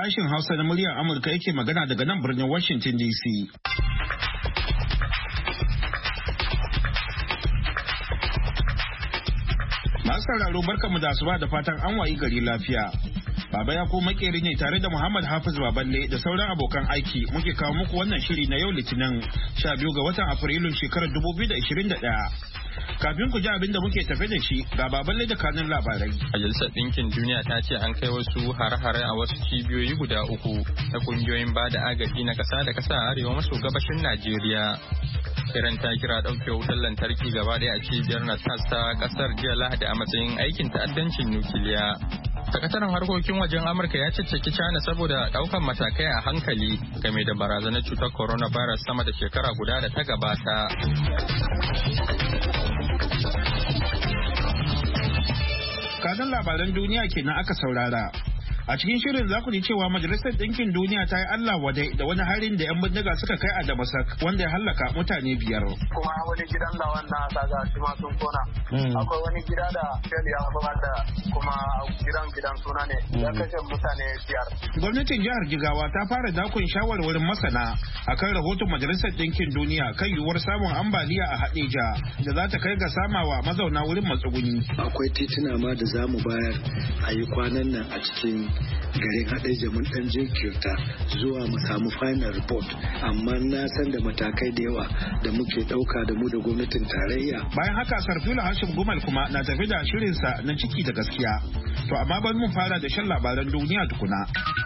sashin Hausa na muryar Amurka yake magana daga nan birnin Washington DC. Masu sauraro barkanmu da asuba da fatan an wayi gari lafiya. Baba ya ko makeri ne tare da Muhammad Hafiz Baballe da sauran abokan aiki muke kawo muku wannan shiri na yau Litinin 12 ga watan Afrilun shekarar 2021. Kafin ku ji abin da muke tafe da shi ga Baballe da kanun labarai. Majalisar Ɗinkin Duniya ta ce an kai wasu har-hare a wasu cibiyoyi guda uku na kungiyoyin ba da agaji na ƙasa da ƙasa a arewa maso gabashin Najeriya. Iran ta kira ɗauke wutar lantarki gaba ɗaya a cibiyar Natas ta ƙasar jiya Lahadi a matsayin aikin ta'addancin nukiliya. Sakataren harkokin wajen Amurka ya cicciki China saboda ɗaukan matakai a hankali game da barazanar cutar coronavirus sama da shekara guda da ta gabata. Kanan labaran duniya kenan aka saurara. A cikin shirin za ku ji cewa Majalisar Ɗinkin Duniya ta yi Allah wadai da wani harin da 'yan bindiga suka kai a Damasak wanda ya hallaka mutane 5. Kuma wani gidan da wannan kaga shi ma sun kona. Akwai wani gida da Shell ya kuma da kuma gidan suna ne ya kashe mutane 5. Gwamnatin jihar Jigawa ta fara dakon shawarwarin masana akan rahoton Majalisar Ɗinkin Duniya kan yiwuwar samun ambaliya a Hadeja da za ta kai ga samawa mazauna wurin matsuguni. Akwai tituna ma da za mu bayar a yi kwanan nan a cikin garin Hadeja mun dan jinkirta zuwa mu samu final report, amma na san da matakai da yawa da muke dauka da mu da gwamnatin tarayya. Bayan haka Sarfila Hashim Gumal kuma na tafi da shirinsa na ciki da gaskiya. To amma bari mun fara da shan labaran duniya tukuna.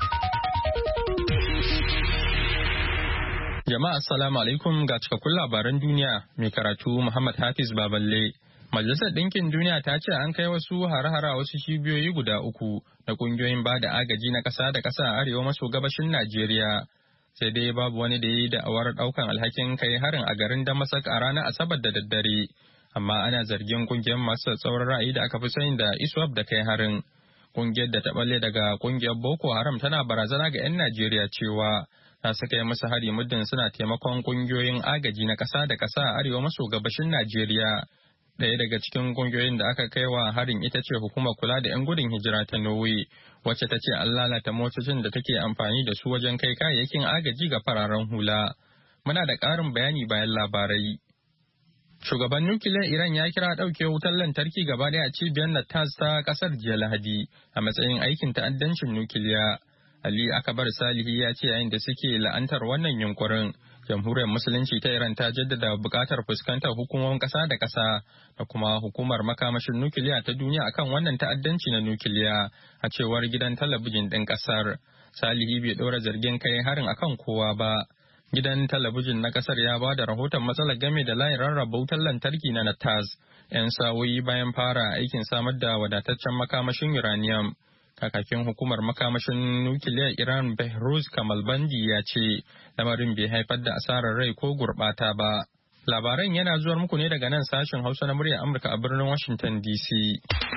Jama'a assalamu alaikum ga cikakkun labaran duniya mai karatu Muhammad Hafiz Baballe. Majalisar Ɗinkin Duniya ta ce an kai wasu hare-hare wasu cibiyoyi guda uku na ƙungiyoyin ba da agaji na ƙasa da ƙasa a arewa maso gabashin Najeriya. Sai dai babu wani da ya yi da'awar ɗaukan alhakin kai harin a garin Damasak a ranar Asabar da daddare. Amma ana zargin ƙungiyar masu tsauran ra'ayi da aka fi sani da ISWAP da kai harin. Ƙungiyar da ta balle daga ƙungiyar Boko Haram tana barazana ga 'yan Najeriya cewa ta saka yi musu hari muddin suna taimakon ƙungiyoyin agaji na ƙasa da ƙasa a arewa maso gabashin Najeriya. Ɗaya daga cikin ƙungiyoyin da aka kai wa harin ita ce hukumar kula da 'yan gudun hijira ta Norway, wacce ta ce an lalata motocin da take amfani da su wajen kai kayayyakin agaji ga fararen hula. Muna da ƙarin bayani bayan labarai. Shugaban nukiliyar Iran ya kira ɗauke wutar lantarki gaba ɗaya a cibiyar Natas ta ƙasar jiya Lahadi a matsayin aikin ta'addancin nukiliya. Ali Akbar Salihi ya ce yayin da suke la'antar wannan yunkurin, Jamhuriyar Musulunci ta Iran ta jaddada buƙatar fuskantar hukumomin ƙasa da ƙasa da kuma hukumar makamashin nukiliya ta duniya akan wannan ta'addanci na nukiliya, a cewar gidan talabijin ɗin ƙasar. Salihi bai ɗora zargin kai harin akan kowa ba. Gidan talabijin na ƙasar ya ba da rahoton matsalar game da layin rarraba wutar lantarki na Natas 'yan sa'o'i bayan fara aikin samar da wadataccen makamashin uranium. Kakakin hukumar makamashin nukiliyar Iran Behruz Kamalbandi ya ce lamarin bai haifar da asarar rai ko gurɓata ba. Labaran yana zuwar muku ne daga nan sashen Hausa na muryar Amurka a birnin Washington DC.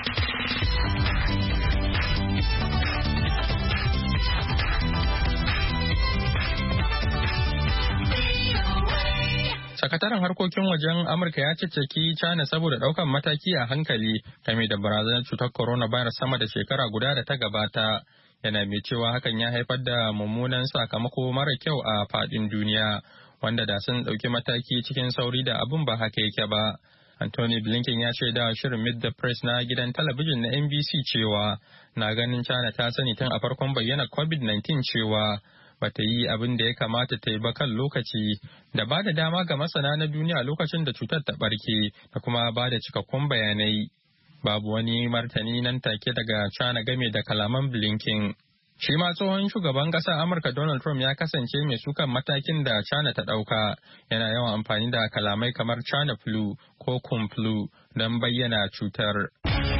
Sakataren harkokin wajen Amurka ya cicciki China saboda ɗaukan mataki a hankali game da barazanar cutar coronavirus sama da shekara guda da ta gabata. Yana mai cewa hakan ya haifar da mummunan sakamako mara kyau a faɗin duniya, wanda da sun ɗauki mataki cikin sauri da abin ba haka yake ba. Anthony Blinken ya shaida shirin Meet the Press na gidan talabijin na NBC cewa na ganin China ta sani tun a farkon bayyana COVID-19 cewa bata yi abin da ya kamata ta yi ba kan lokaci, da ba da dama ga masana na duniya lokacin da cutar ta barke da kuma ba da cikakkun bayanai. Babu wani martani nan take daga China game da kalaman Blinken. Shi ma tsohon shugaban ƙasar Amurka Donald Trump ya kasance mai sukan matakin da China ta ɗauka, yana yawan amfani da kalamai kamar China flu ko Kung flu don bayyana cutar.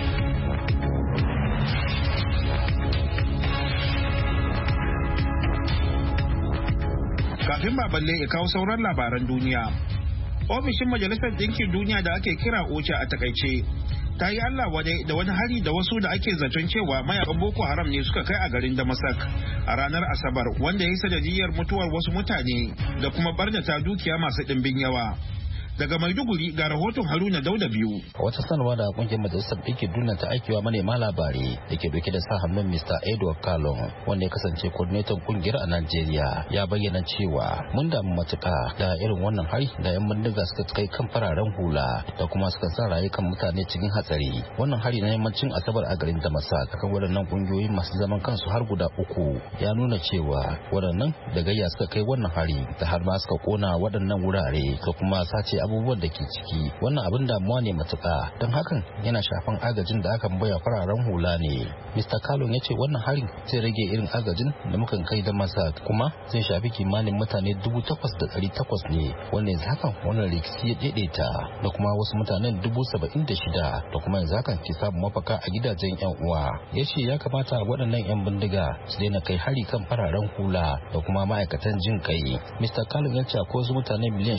Kafin Baballe ya kawo sauran labaran duniya. Ofishin Majalisar Ɗinkin Duniya da ake kira OCHA a takaice ta yi Allah wadai da wani hari da wasu da ake zaton cewa mayakan Boko Haram ne suka kai a garin Damasak a ranar Asabar, wanda ya yi sanadiyar mutuwar wasu mutane da kuma barnata dukiya masu ɗimbin yawa. Daga Maiduguri ga rahoton Haruna Dauda biyu. Wata sanarwa da kungiyar majalisar ɗinkin duniya ta aikewa manema labarai da ke dauke da sa hannun Mr. Edward Kalon wanda ya kasance coordinator kungiyar a Najeriya ya bayyana cewa mun damu matuƙa da irin wannan hari da 'yan bindiga suka kai kan fararen hula da kuma suka sa rayukan mutane cikin hatsari. Wannan hari na yammacin Asabar a garin Damasak kan waɗannan kungiyoyi masu zaman kansu har guda uku ya nuna cewa waɗannan da gayya suka kai wannan hari da har ma suka kona waɗannan wurare da kuma sace abubuwan da ke ciki. Wannan abin damuwa ne matuƙa don hakan yana shafan agajin da aka baya fararen hula ne. Mr. Kalon ya ce wannan harin zai rage irin agajin da mukan kai da masa kuma zai shafi kimanin mutane 8,800 ne wanda yanzu hakan wannan rikici ya daidaita da kuma wasu mutanen 76,000 da kuma yanzu hakan ke samun mafaka a gidajen 'yan uwa. Ya ce ya kamata waɗannan 'yan bindiga su daina kai hari kan fararen hula da kuma ma'aikatan jin kai. Mr. Kalon ya ce akwai wasu mutane miliyan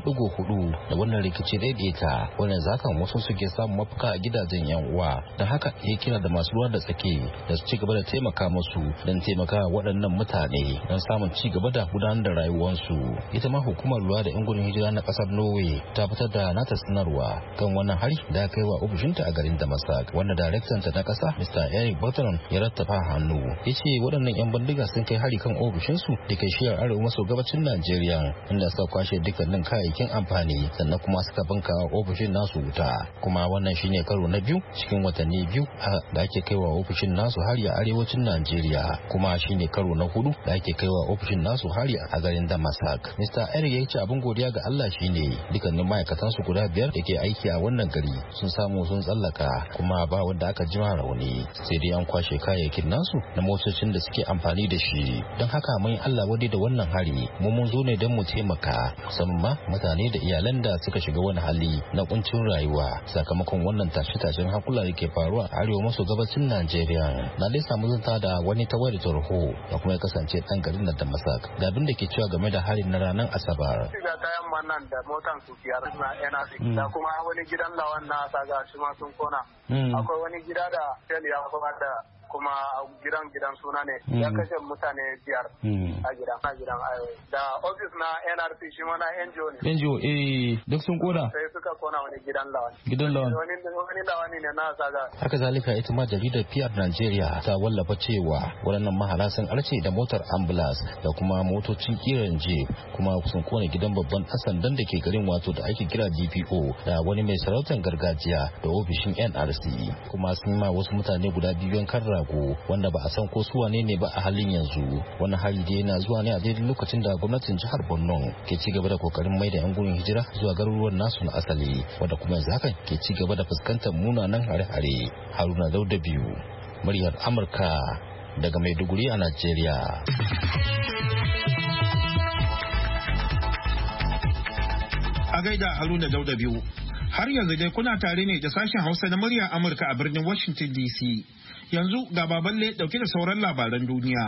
6.4 da wannan rikici daidaita wanda yanzu hakan wasu suke samun mafaka a gidajen 'yan uwa. Da haka ya kira da masu ruwa da tsaki da su ci gaba da taimaka musu don taimaka waɗannan mutane don samun ci gaba da gudanar da rayuwarsu. Ita ma hukumar lura da 'yan gudun hijira na ƙasar Norway ta fitar da nata sanarwa kan wannan hari da aka yi wa ofishinta a garin Damasak wanda daraktanta na ƙasa Mr. Eric Botton ya rattafa hannu. Ya ce waɗannan 'yan bindiga sun kai hari kan ofishinsu da ke shiyar arewa maso gabacin Najeriya inda suka kwashe dukkanin kayayyakin amfani sannan kuma suka banka ofishin nasu wuta. Kuma wannan shine karo na biyu cikin watanni biyu da ake kaiwa ofishin nasu hari a arewacin Najeriya kuma shine karo na hudu da ake kaiwa ofishin nasu hari a garin Damasak. Mr. Eric ya ce abin godiya ga Allah shine dukkanin ma'aikatan su guda 5 da ke aiki a wannan gari sun samu sun tsallaka kuma ba wanda aka jima rauni sai dai an kwashe kayayyakin nasu na motocin da suke amfani da shi. Don haka mun Allah wadai da wannan hari mu mun zo ne don mu taimaka musamman ma mutane da iyalan da suka shiga wani hali na kuncin rayuwa sakamakon wannan tashe-tashen hakula da ke faruwa a arewa maso gabacin Najeriya. Na dai samu zanta da wani ta wayar tarho da kuma ya kasance dan garin da Damasak ga abin da ke cewa game da harin na ranar Asabar. Shiga kayan wannan da motan su biyar na NRC da kuma wani gidan lawan na saga shi ma sun kona. Akwai wani gida da Shell ya kuma da kuma gidan suna ne ya kashe mutane 5 a gidan da ofis na NRC shi ma na NGO duk sun kona sai suka kona wani gidan lawan wani lawani ne na saga. Haka zalika ita ma jaridar PR Najeriya ta wallafa cewa waɗannan mahara sun arce da motar ambulance da kuma motocin kiran jeep kuma sun kona gidan babban ɗan sandan da ke garin wato da ake kira DPO da wani mai sarautar gargajiya da ofishin NRC kuma sun ma wasu mutane guda 2 yankan rago wanda ba a san ko su wane ne ba a halin yanzu. Wannan hali da yana zuwa ne a daidai lokacin da gwamnatin jihar Borno ke ci gaba da kokarin mai da 'yan gudun hijira zuwa garuruwan nasu na asali wanda kuma yanzu hakan ke ci gaba da fuskantar munanan hare-hare. Haruna Dauda biyu muryar Amurka daga Maiduguri a Najeriya. A gaida Haruna Dauda biyu. Har yanzu dai kuna tare ne da sashen Hausa na muryar Amurka a birnin Washington DC. Yanzu ga Baballe dauke da sauran labaran duniya.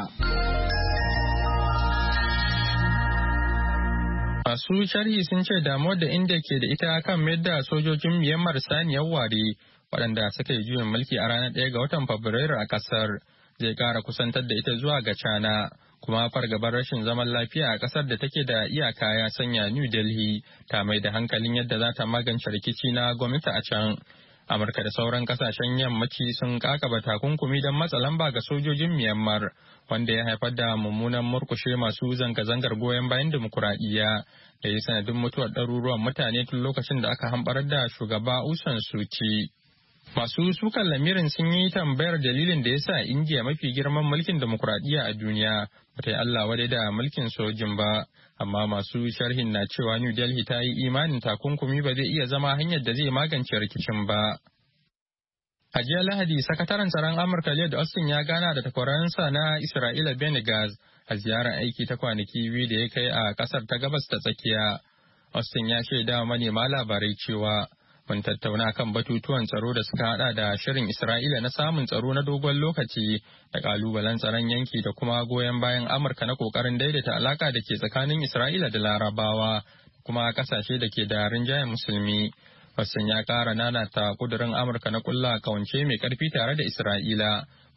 Masu sharhi sun ce damuwar da India ke da ita kan mayar da sojojin Myanmar saniyar ware waɗanda suka yi juyin mulki a ranar 1 ga watan Fabrairu a ƙasar zai ƙara kusantar da ita zuwa ga China. Kuma fargabar rashin zaman lafiya a ƙasar da take da iyaka ya sanya New Delhi ta mai da hankalin yadda za ta magance rikici na gwamnati a can. Amurka da sauran kasashen yammaci sun kakaba takunkumi don matsa lamba ga sojojin Myanmar wanda ya haifar da mummunan murkushe masu zanga-zangar goyon bayan dimokuraɗiyya da ya sanadin mutuwar ɗaruruwan mutane tun lokacin da aka hamɓarar da shugaba Aung San Suu Kyi. Masu sukan lamirin sun yi tambayar dalilin da ya sa Indiya mafi girman mulkin dimokuraɗiyya a duniya bata yi Allah wadai da mulkin sojin ba, amma masu sharhin na cewa New Delhi ta yi imanin takunkumi ba zai iya zama hanyar da zai magance rikicin ba. A jiya Lahadi, sakataren tsaron Amurka Lloyd Austin ya gana da takwaransa na Isra'ila Benny Gantz a ziyarar aiki ta kwanaki 2 da ya kai a kasar ta gabas ta tsakiya. Austin ya shaida wa manema labarai cewa mun tattauna kan batutuwan tsaro da suka hada da shirin Isra'ila na samun tsaro na dogon lokaci da kalubalen tsaron yanki da kuma goyon bayan Amurka na kokarin daidaita alaka da ke tsakanin Isra'ila da Larabawa kuma kasashe da ke da rinjayen musulmi. Hassan ya kara nanata kudurin Amurka na kulla kawance mai karfi tare da Isra'ila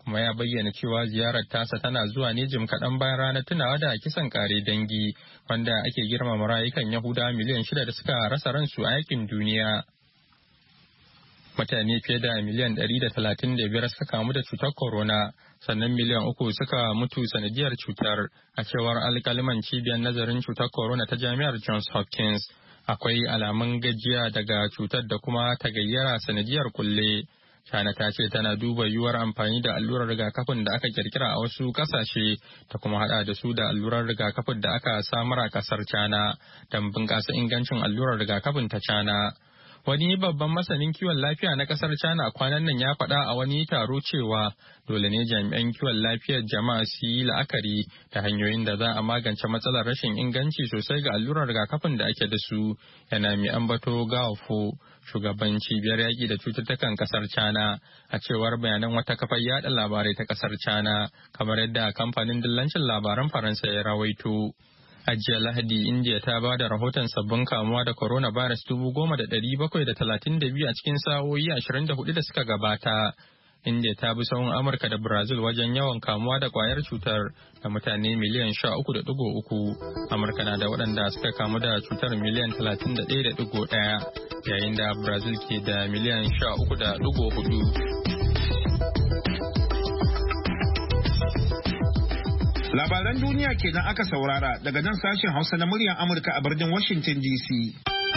kuma ya bayyana cewa ziyarar tasa tana zuwa ne jim kaɗan bayan ranar tunawa da kisan kare dangi wanda ake girmama rayukan Yahudawa miliyan 6 da suka rasa ransu a yakin duniya. Mutane fiye da miliyan 135 suka kamu da cutar corona, sannan miliyan 3 suka mutu sanadiyar cutar, a cewar alkaliman cibiyar nazarin cutar corona ta Jami'ar Johns Hopkins. Akwai alamun gajiya daga cutar da kuma tagayyara sanadiyar kulle. China ta ce tana duba yiwuwar amfani da allurar rigakafin da aka kirkira a wasu kasashe ta kuma hada da su da allurar rigakafin da aka samar a kasar China don bunƙasa ingancin allurar rigakafin ta China. Wani babban masanin kiwon lafiya na kasar China kwanan nan ya faɗa a wani taro cewa dole ne jami'an kiwon lafiyar jama'a su yi la'akari da hanyoyin da za a magance matsalar rashin inganci sosai ga allurar rigakafin da ake da su. Yana mai ambato Gao Fu, shugaban cibiyar yaƙi da cututtukan kasar China, a cewar bayanan wata kafar yada labarai ta kasar China, kamar yadda kamfanin dillancin labaran Faransa ya rawaito. A jiya Lahadi, India ta ba da rahoton sabbin kamuwa da coronavirus 10,732 a cikin sa'o'i 24 da suka gabata. India ta bi sahun Amurka da Brazil wajen yawan kamuwa da kwayar cutar da mutane miliyan 13.3. Amurka na da waɗanda suka kamu da cutar miliyan 31.1, yayin da Brazil ke da miliyan 13.4. Labaran duniya kenan aka saurara daga nan sashen Hausa na muryar Amurka a birnin Washington DC.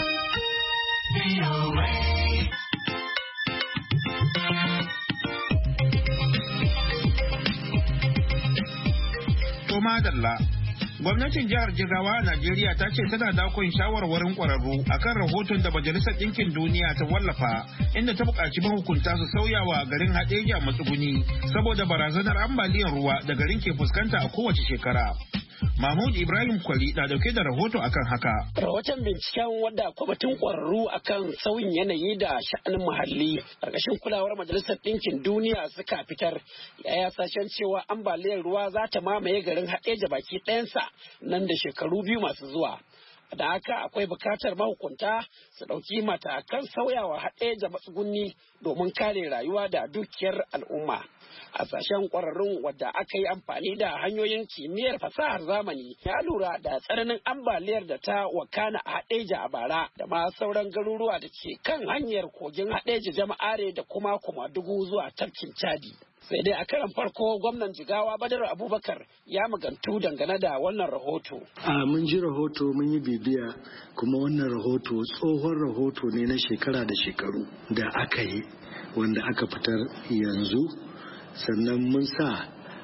To madalla. Gwamnatin jihar Jigawa a Najeriya ta ce tana dakon shawarwarin kwararru akan rahoton da Majalisar Ɗinkin Duniya ta wallafa inda ta buƙaci mahukunta su sauyawa garin Hadeja matsuguni saboda barazanar ambaliyar ruwa da garin ke fuskanta a kowace shekara. Mahmud Ibrahim Kwali na dauke da rahoto akan haka. Rahoton binciken wadda kwamitin kwararru akan sauyin yanayi da sha'anin muhalli ƙarƙashin kulawar Majalisar Ɗinkin Duniya suka fitar ya yi hasashen cewa ambaliyar ruwa za ta mamaye garin Hadeja baki ɗayansa nan da shekaru 2 masu zuwa. Da haka akwai bukatar mahukunta su ɗauki matakan sauyawa Hadeja matsuguni domin kare rayuwa da dukiyar al'umma. A sashen kwararrun wadda aka yi amfani da hanyoyin kimiyyar fasahar zamani ya lura da tsananin ambaliyar da ta wakana a Hadeja a bara da ma sauran garuruwa da ke kan hanyar kogin Hadeja Jama'are da kuma Kumadugu zuwa tafkin Chadi. Sai dai a karan farko gwamnan Jigawa Badar Abubakar ya magantu dangane da wannan rahoto. Mun ji rahoto, mun yi bibiya, kuma wannan rahoto tsohon rahoto ne na shekara da shekaru da aka yi wanda aka fitar yanzu. Sannan mun sa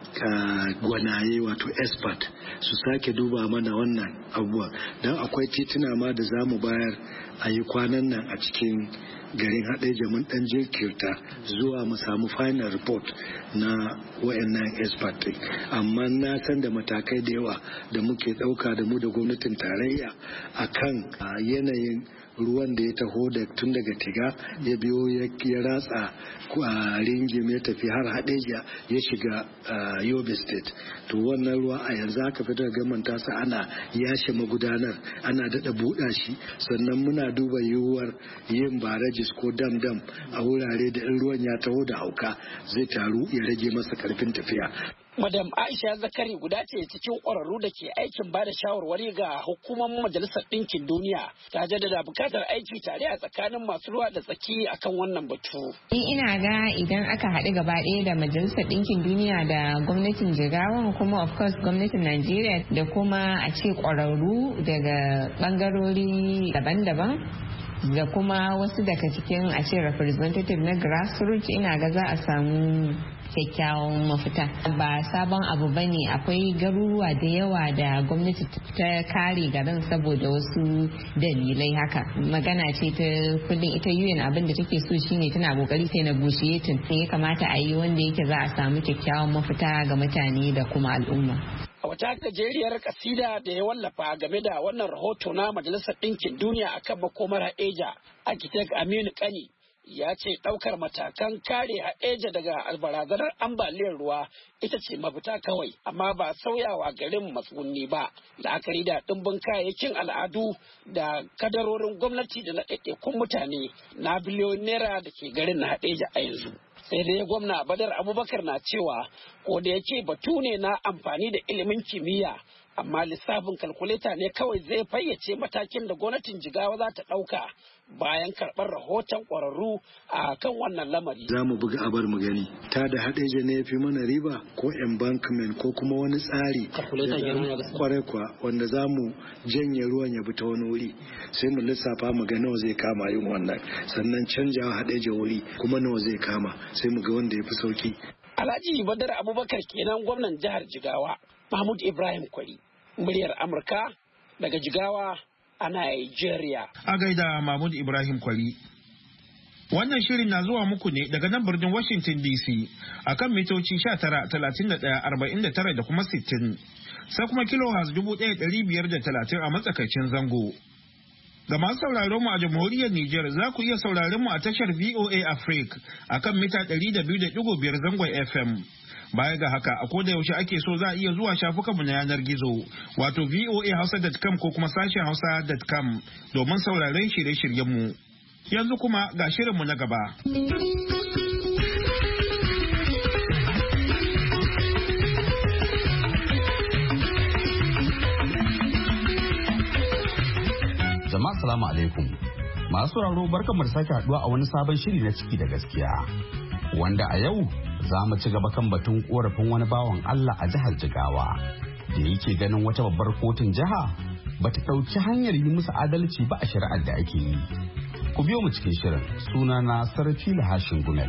gwanaye wato expert su sake duba mana wannan abubuwa don akwai tituna ma da za mu bayar a yi kwanan nan a cikin garin Hadeja mun dan jinkirta zuwa mu samu final report na wayannan expert amma na san da matakai da yawa da muke dauka da mu da gwamnatin tarayya akan yanayin ruwan da ya taho da tun daga Tiga ya biyo ya ratsa a Ringim ya tafi har Hadeja ya shiga Yobe State. To wannan ruwa a yanzu aka fitar gaman tasa ana yashe magudanar, ana dada buɗa shi, sannan muna duba yiwuwar yin barajis ko dam a wurare da in ruwan ya taho da hauka zai taru ya rage masa karfin tafiya. Madam Aisha Zakari guda ce cikin ƙwararru da ke aikin bada shawarwari ga hukumar Majalisar Ɗinkin Duniya, ta jaddada bukatar aiki tare a tsakanin masu ruwa da tsaki akan wannan batu. Ina ga idan aka haɗu gaba ɗaya da Majalisar Ɗinkin Duniya da gwamnatin Jigawa kuma of course gwamnatin Najeriya da kuma a ce ƙwararru daga ɓangarori daban-daban da kuma wasu daga cikin a ce representative na grassroots, ina ga za a samu kyakkyawan mafita. Ba sabon abu ba ne, akwai garuruwa da yawa da gwamnati ta kare garin saboda wasu dalilai haka. Magana ce ta kullum ita UN abin da take so shine tana kokari sai negotiating ya kamata a yi wanda yake za a samu kyakkyawan mafita ga mutane da kuma al'umma. A wata gajeriyar kasida da ya wallafa game da wannan rahoto na Majalisar Ɗinkin Duniya akan makomar Hadeja, Architect Aminu Kani ya ce ɗaukar matakan kare Hadeja daga barazanar ambaliyar ruwa ita ce mafita kawai, amma ba sauyawa garin matsuguni ba, la'akari da ɗimbin kayayyakin al'adu da kadarorin gwamnati da na ɗaiɗaikun mutane na biliyoyin naira da ke garin na Hadeja a yanzu. sai dai gwamna Badar Abubakar na cewa ko da yake batu ne na amfani da ilimin kimiyya, amma lissafin kalkuleta ne kawai zai fayyace matakin da gwamnatin Jigawa za ta ɗauka bayan karɓar rahoton ƙwararru a kan wannan lamari. Za mu buga abar mu gani ta da haɗeje ne ya fi mana riba ko embankment ko kuma wani tsari kwarai kwa wanda za mu janye ruwan ya bi ta wani wuri sai mu lissafa mu ga nawa zai kama yin wannan, sannan canjawa haɗeje wuri kuma nawa zai kama sai mu ga wanda ya fi sauki. Alhaji Badar Abubakar kenan gwamnan jihar Jigawa. Mahmud Ibrahim Kwari, muryar Amurka daga Jigawa a Nigeria. A gaida Mahmud Ibrahim Kwari. Wannan shirin na zuwa muku ne daga nan birnin Washington DC akan mitoci 19,31,49 da kuma 60. Sai kuma kilohertz 1,530 a matsakaicin zango. Ga masu sauraron mu a jamhuriyar Nijar za ku iya sauraron mu a tashar VOA Africa akan mita 200.5 zangon FM. Baya ga haka a koda yaushe ake so za a iya zuwa shafukanmu na yanar gizo wato voahausa.com ko kuma sashen hausa.com domin sauraron shirye-shiryenmu. Yanzu kuma ga shirinmu na gaba. Jama'a salamu alaikum. Masu sauraro barkanmu da sake haduwa a wani sabon shiri na ciki da gaskiya. Wanda a yau za mu ci gaba kan batun korafin wani bawan Allah a jihar Jigawa da yake ganin wata babbar kotun jiha ba ta ɗauki hanyar yi musu adalci ba a shari'ar da ake yi. Ku biyo mu cikin shirin, sunana Sarfila Hashin Gumel.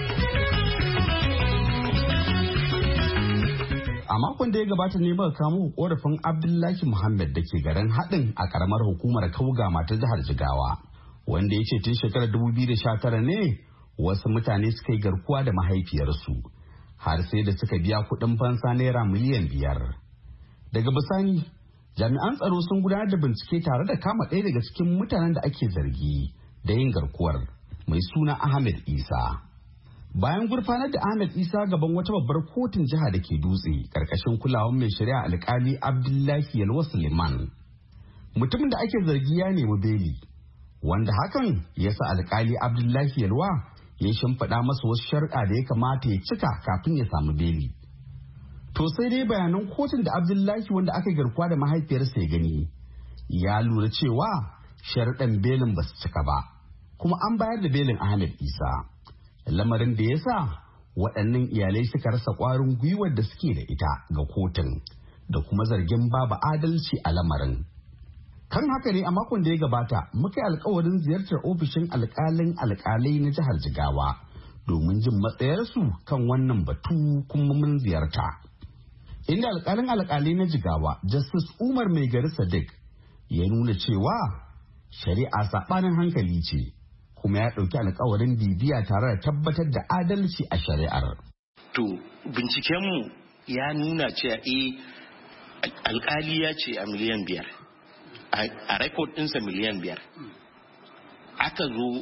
A makon da ya gabata ne muka kamo korafin Abdullahi Muhammad da ke garin Haɗin a karamar hukumar Kaugama ta jihar Jigawa, wanda ya ce tun shekarar 2019 ne wasu mutane suka yi garkuwa da mahaifiyarsu har sai da suka biya kuɗin fansa naira miliyan 5. Daga bisani jami'an tsaro sun gudanar da bincike tare da kama ɗaya daga cikin mutanen da ake zargi da yin garkuwar, mai suna Ahmed Isa. Bayan gurfanar da Ahmed Isa gaban wata babbar kotun jiha da ke Dutse karkashin kulawar mai shari'a alkali Abdullahi Yalwa Suleiman, mutumin da ake zargi ya nemi beli, wanda hakan ya sa alkali Abdullahi Yalwa ya shimfiɗa masa wasu sharuɗa da ya kamata ya cika kafin ya samu beli. To sai dai bayanan kotun da Abdullahi wanda aka garkuwa da mahaifiyarsa ya gani ya lura cewa sharuɗan belin ba su cika ba, kuma an bayar da belin Ahmed Isa. Lamarin da ya sa waɗannan iyalai suka rasa ƙwarin gwiwar da suke da ita ga kotun da kuma zargin babu adalci a lamarin. Kan haka ne a makon da ya gabata muka yi alkawarin ziyartar ofishin alkalai na jihar Jigawa domin jin matsayarsu kan wannan batu, kuma mun ziyarta. Inda alkalai na Jigawa Justice Umar Mai Gari Sadiq ya nuna cewa shari'a saɓanin hankali ce, kuma ya ɗauki alkawarin bibiya tare da tabbatar da adalci a shari'ar. To bincikenmu ya nuna cewa alkali ya ce a miliyan 5. A rekod ɗinsa miliyan 5. Aka zo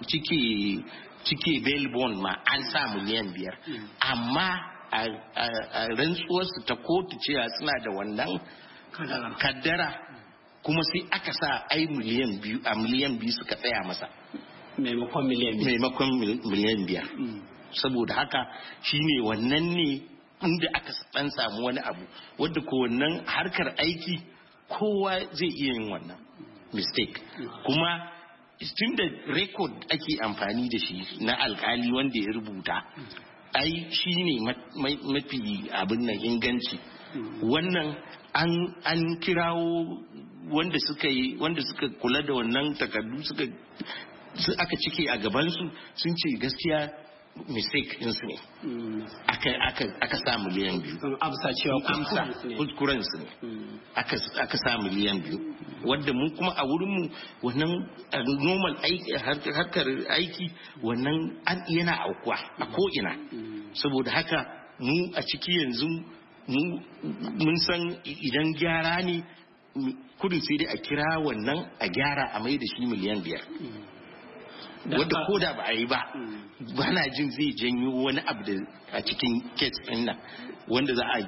cike bail bond ma an sa miliyan 5. Amma a rantsuwarsu ta kotu cewa suna da wannan kaddara, kuma sai aka sa ai miliyan 2, a miliyan 2 suka tsaya masa maimakon miliyan 5. Saboda haka shine wannan ne inda aka dan samu wani abu wadda ko wannan harkar aiki kowa zai iya yin wannan mistake, kuma tun da record ake amfani da shi na alkali wanda ya rubuta ai shi ne mafi abin nan inganci. Wannan an kirawo wanda suka kula da wannan takardu aka cike a gabansu sun ce gaskiya mistake ɗinsu ne aka sa miliyan 2. Amsa kuskurensu ne aka sa miliyan 2, wadda mu kuma a wurinmu wannan normal harkar aiki wannan yana aukuwa a ko'ina. Saboda haka mu a ciki yanzu mun san idan gyara ne kudin sai dai a kira wannan a gyara a mai da shi miliyan 5, wadda ko da ba a yi ba na jin zai janyo wani abu da a cikin kes ɗin nan wanda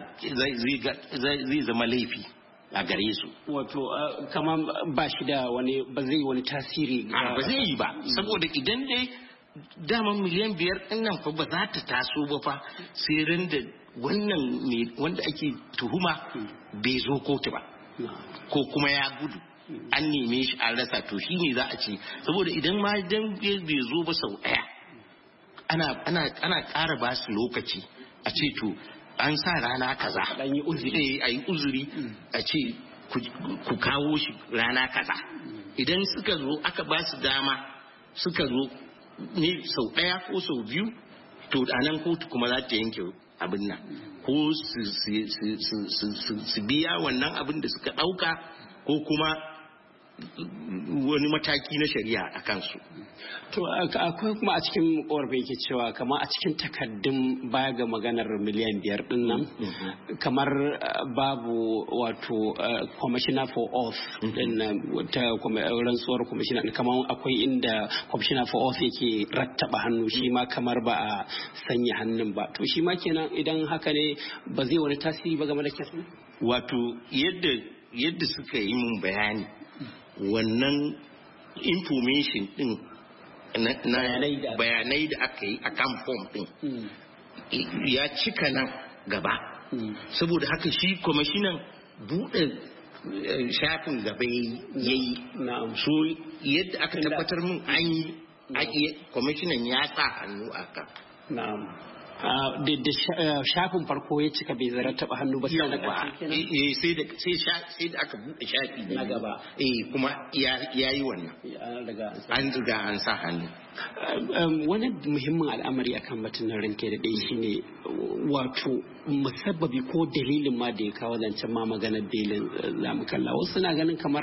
zai zama laifi a gare su. Wato kama ba shi da wani, ba zai wani tasiri ba zai yi ba, saboda idan dai daman miliyan 5 ɗin nan fa ba za ta taso ba fa sai ran da wannan wanda ake tuhuma bai zo kotu ba ko kuma ya gudu an neme shi an rasa, to shi ne za a ce saboda idan ma bai zo ba sau ɗaya ana ƙara ba su lokaci a ce to an sa rana kaza a yi uzuri a ce ku kawo shi rana kaza. Idan suka zo aka ba su dama suka zo ne sau ɗaya ko sau biyu, to a nan kotu kuma za ta yanke abin nan ko su biya wannan abin da suka ɗauka ko kuma wani mataki na shari'a a kansu. To akwai kuma a cikin ƙorafi ke cewa kamar a cikin takaddun baya ga maganar miliyan 5 din nan kamar babu wato commissioner for oath din ta rantsuwar commissioner, kamar akwai inda commissioner for oath yake rattaba hannu shi ma kamar ba a sanya hannun ba, to shi ma kenan idan haka ne ba zai wani tasiri ba game da kesu. Wato yadda suka yi mun bayani wannan information din na bayanai da aka yi a kan form din ya cika nan gaba, saboda haka shi kwamishinan buɗe shafin gaba ya yi, so yadda aka tabbatar mun an yi kwamishinan ya sa hannu a kan. Da shafin farko ya cika bai zara taba hannu ba sai da aka buɗe shafi na gaba kuma ya yi wannan an riga an sa hannu. Wani muhimmin al'amari akan batun nan ranke da ɗaya shine wato musabbabi ko dalilin ma da ya kawo zancen ma maganar belin zamu kalla, wasu na ganin kamar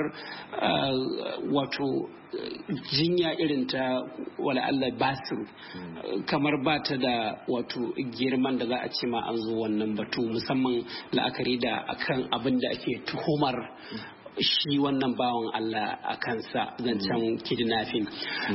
wato jinya irin ta wala Allah basiru kamar ba ta da wato girman da za a ce ma an zo wannan batu, musamman la'akari da akan abin da ake tuhumar shi wannan bawan Allah a kansa zancen kidnapping.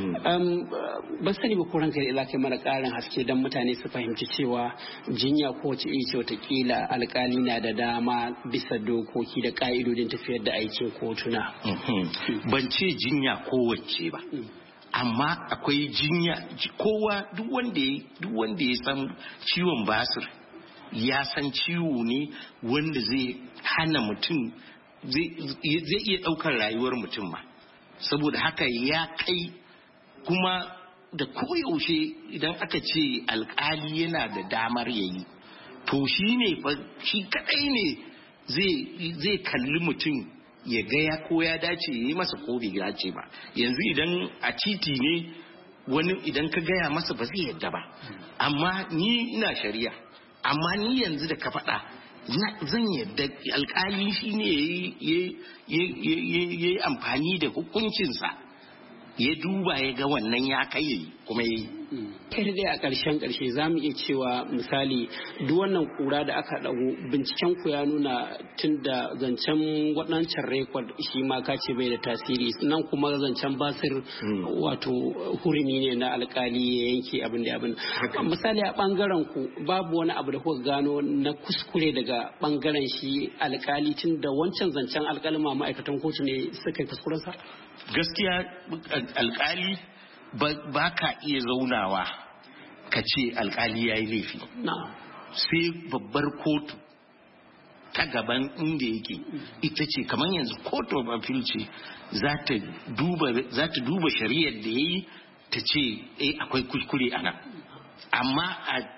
Ban sani ba ko ranka da kai mana ƙarin haske don mutane su fahimci cewa jinya ko wace iri ce watakila alƙali na da dama bisa dokoki da ƙa'idodin tafiyar da aikin kotuna. Ban ce jinya kowace ba, amma akwai jinya kowa duk wanda ya san ciwon basir ya san ciwo ne wanda zai hana mutum zai iya ɗaukar rayuwar mutum ma, saboda haka ya kai kuma da koyaushe idan aka ce alkali yana da damar yayi to shi kadai ne zai kalli mutum ya gaya ko ya dace ya yi masa ko bai dace ba. Yanzu idan a titi ne wani idan ka gaya masa ba zai yadda ba, amma ni ina shari'a, amma ni yanzu da ka faɗa zan yadda alkali shi ne ya yi amfani da hukuncinsa ya duba ya ga wannan ya kai kuma ya yi. Kai dai a ƙarshe za mu iya cewa misali duk wannan kura da aka ɗago binciken ku ya nuna tun da zancen waɗancan rekod shi ma ka ce bai da tasiri, nan kuma zancen basir wato hurumi ne na alkali ya yanke abin da abin. Misali a ɓangaren ku babu wani abu da kuka gano na kuskure daga ɓangaren shi alkali tun da wancan zancen alkalima ma'aikatan kotu ne suka yi kuskurensa? Gaskiya alkali ba ka iya zaunawa ka ce alkali ya yi laifi, sai babbar kotu ta gaban inda yake ita ce kamar yanzu court of appeal ce za ta duba shari'ar da ya yi ta ce akwai kuskure a nan. Amma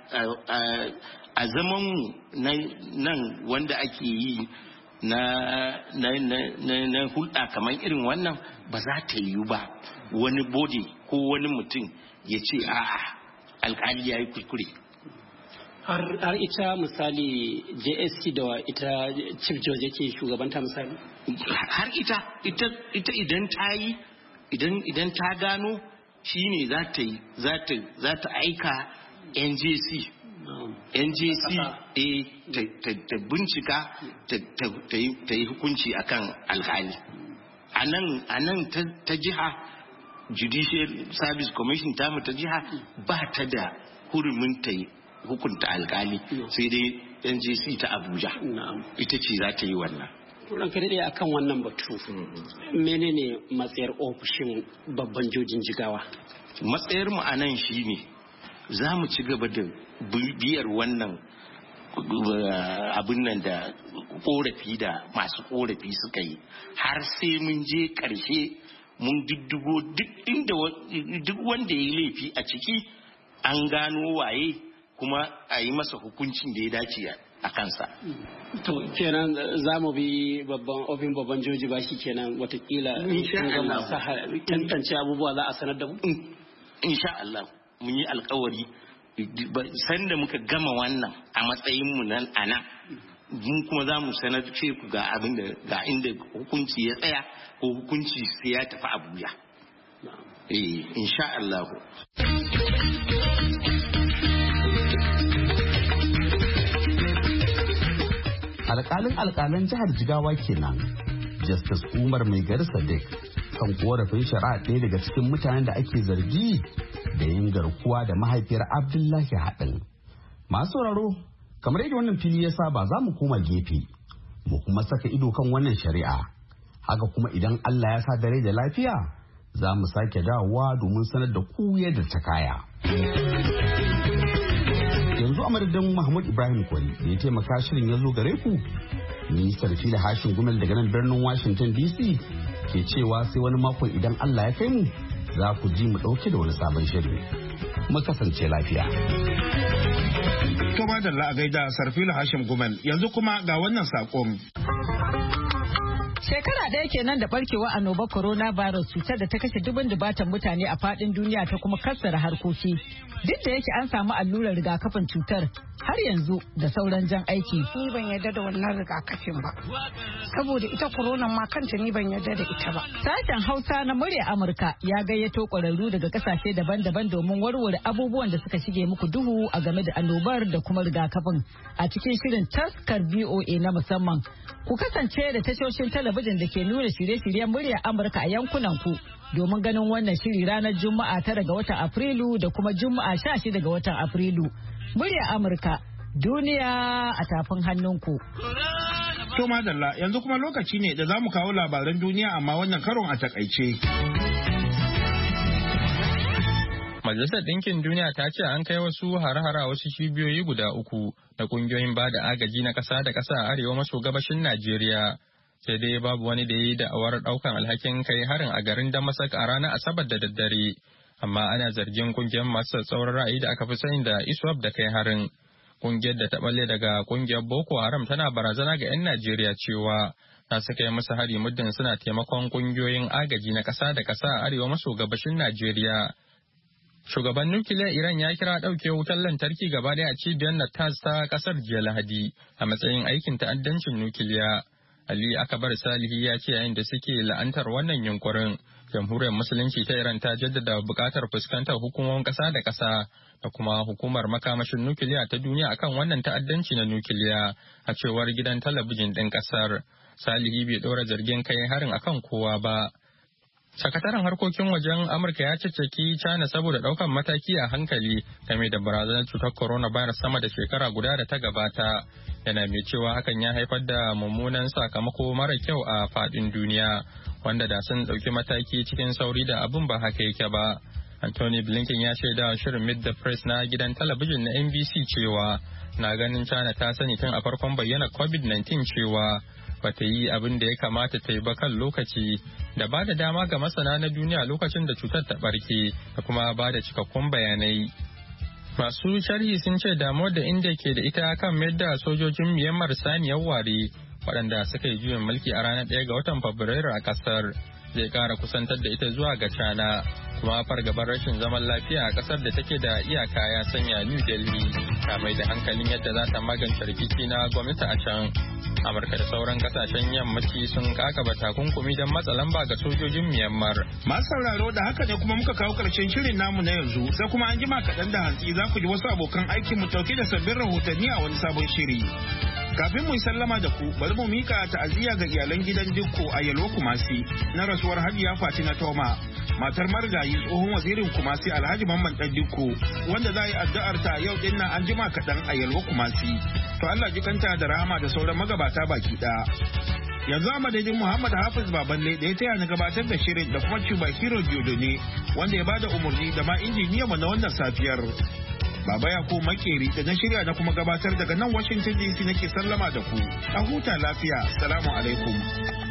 a zaman nan wanda ake yi na hulɗa kamar irin wannan ba za ta yiwu ba wani body ko wani mutum ya ce alkali ya yi kuskure. Har ita misali JSC da ita Chief Judge yake shugabanta misali? Har ita idan ta gano shi ne za ta aika NJC ta bincika ta yi hukunci akan alkali. A nan ta jiha Judicial Service Commission ta jiha ba ta da hurumin ta hukunta alkali sai dai NJC ta Abuja ita ce za ta yi wannan. ranka daɗe akan wannan batu menene matsayar ofishin babban jojin Jigawa? Matsayar mu a nan shine za mu ci gaba da bibiyar wannan abin nan da korafi da masu korafi suka yi har sai mun je ƙarshe mun diddigo duk wanda ya yi laifi a ciki an gano waye kuma a yi masa hukuncin da ya dace a kansa. To kenan za mu bi babban joji ba shi kenan watakila tantance abubuwa za a sanar da mu? Insha Allah mun yi alkawari sanda muka gama wannan a matsayinmu nan a nan mun kuma za mu sanar ce ku ga abin da ga inda hukunci ya tsaya ko hukunci sai ya tafi Abuja. Insha Allah. Alƙalin jihar Jigawa kenan Justice Umar Mai Gari Sadiq kan korafin shari'a ɗaya daga cikin mutanen da ake zargi da yin garkuwa da mahaifiyar Abdullahi Haɗin. Masu sauraro, kamar yadda wannan fili ya saba za mu koma gefe mu kuma saka ido kan wannan shari'a. Haka kuma idan Allah ya sa dare da lafiya za mu sake dawowa domin sanar da ku yadda ta kaya. Yanzu a madadin Mahmud Ibrahim Kwari da ya taimaka shirin ya zo gare ku, ni Sarfila Hashin Gumel daga nan birnin Washington DC ke cewa sai wani makon idan Allah ya kai mu za ku ji mu ɗauke da wani sabon shiri. Mu kasance lafiya. To madalla a gaida Sarfila Hashim Gumel, yanzu kuma ga wannan saƙon. Shekara ɗaya kenan da barkewa annobar coronavirus, cutar da ta kashe dubun dubatan mutane a faɗin duniya ta kuma kassara harkoki. Duk da yake an samu allurar rigakafin cutar, har yanzu da sauran jan aiki. Ni ban yarda da wannan rigakafin ba, saboda ita corona ma kanta ni ban yarda da ita ba. Sashen Hausa na murya Amurka ya gayyato ƙwararru daga ƙasashe daban-daban domin warware abubuwan da suka shige muku duhu a game da annobar da kuma rigakafin a cikin shirin taskar VOA na musamman. Ku kasance da tashoshin talabijin da ke nuna shirye-shiryen murya Amurka a yankunan ku domin ganin wannan shiri ranar Juma'a 9 ga watan Afrilu da kuma Juma'a 16 ga watan Afrilu. Murya Amurka, duniya a tafin hannunku. To madalla, yanzu kuma lokaci ne da za mu kawo labaran duniya amma wannan karon a takaice. Majalisar Ɗinkin Duniya ta ce an kai wasu hare-hare wasu cibiyoyi guda uku da ƙungiyoyin ba da agaji na ƙasa da ƙasa a arewa maso gabashin Najeriya. Sai dai babu wani da ya yi da'awar ɗaukan alhakin kai harin a garin Damasak a ranar Asabar da daddare. Amma ana zargin ƙungiyar masu tsauran ra'ayi da aka fi sani da ISWAP da kai harin. Ƙungiyar da ta ɓalle daga ƙungiyar Boko Haram tana barazana ga 'yan Najeriya cewa na suka yi musu hari muddin suna taimakon ƙungiyoyin agaji na ƙasa da ƙasa a arewa maso gabashin Najeriya. Shugaban nukiliyar Iran ya kira ɗauke wutar lantarki gaba ɗaya a cibiyar Natanz ta ƙasar jiya Lahadi a matsayin aikin ta'addancin nukiliya. Ali Akbar Salihi ya ce yayin da suke la'antar wannan yunkurin, Jamhuriyar Musulunci ta Iran ta jaddada buƙatar fuskantar hukumomin ƙasa da ƙasa da kuma hukumar makamashin nukiliya ta duniya akan wannan ta'addanci na nukiliya, a cewar gidan talabijin ɗin ƙasar. Salihi bai ɗora zargin kai harin akan kowa ba. Sakataren harkokin wajen Amurka ya caccaki China saboda ɗaukan mataki a hankali game da barazanar cutar coronavirus sama da shekara guda da ta gabata. Yana mai cewa hakan ya haifar da mummunan sakamako mara kyau a faɗin duniya, wanda da sun ɗauki mataki cikin sauri da abin ba haka yake ba. Anthony Blinken ya shaida shirin Meet the Press na gidan talabijin na NBC cewa na ganin China ta sani tun a farkon bayyana COVID-19 cewa bata yi abin da ya kamata ta yi ba kan lokaci da ba da dama ga masana na duniya lokacin da cutar ta barke da kuma ba da cikakkun bayanai. Masu sharhi sun ce damuwar da India ke da ita kan mayar da sojojin Myanmar saniyar ware waɗanda suka yi juyin mulki a ranar 1 ga watan Fabrairu a ƙasar zai ƙara kusantar da ita zuwa ga China, kuma fargabar rashin zaman lafiya a ƙasar da take da iyaka ya sanya New Delhi ta mai da hankalin yadda za ta magance rikici na gwamnati a can. Amurka da sauran kasashen yammaci sun kakaba takunkumi don matsa lamba ga sojojin Myanmar. Masu sauraro da haka ne kuma muka kawo karshen shirin namu na yanzu, sai kuma an jima kaɗan da hantsi za ku ji wasu abokan aikin mu ɗauke da sabbin rahotanni a wani sabon shiri. Kafin mu yi sallama da ku, bari mu mika ta'aziyya ga iyalan gidan Dikko a Yalwa Kumasi na rasuwar Hajiya Fatina Toma, matar marigayi tsohon wazirin Kumasi Alhaji Mamman Dan Dikko, wanda za a yi addu'ar ta yau din nan an jima kaɗan a Yalwa Kumasi. To Allah ji kanta da rahama da sauran magabata baki ɗaya. Yanzu a madadin Muhammad Hafiz Baballe da ya taya ni gabatar da shirin da kuma Cuba Hero Diodone wanda ya bada umarni da ma injiniyanmu na wannan safiyar. Baba Yakubu Makeri da na shirya na kuma gabatar daga nan Washington DC nake sallama da ku. A huta lafiya. Assalamu alaikum.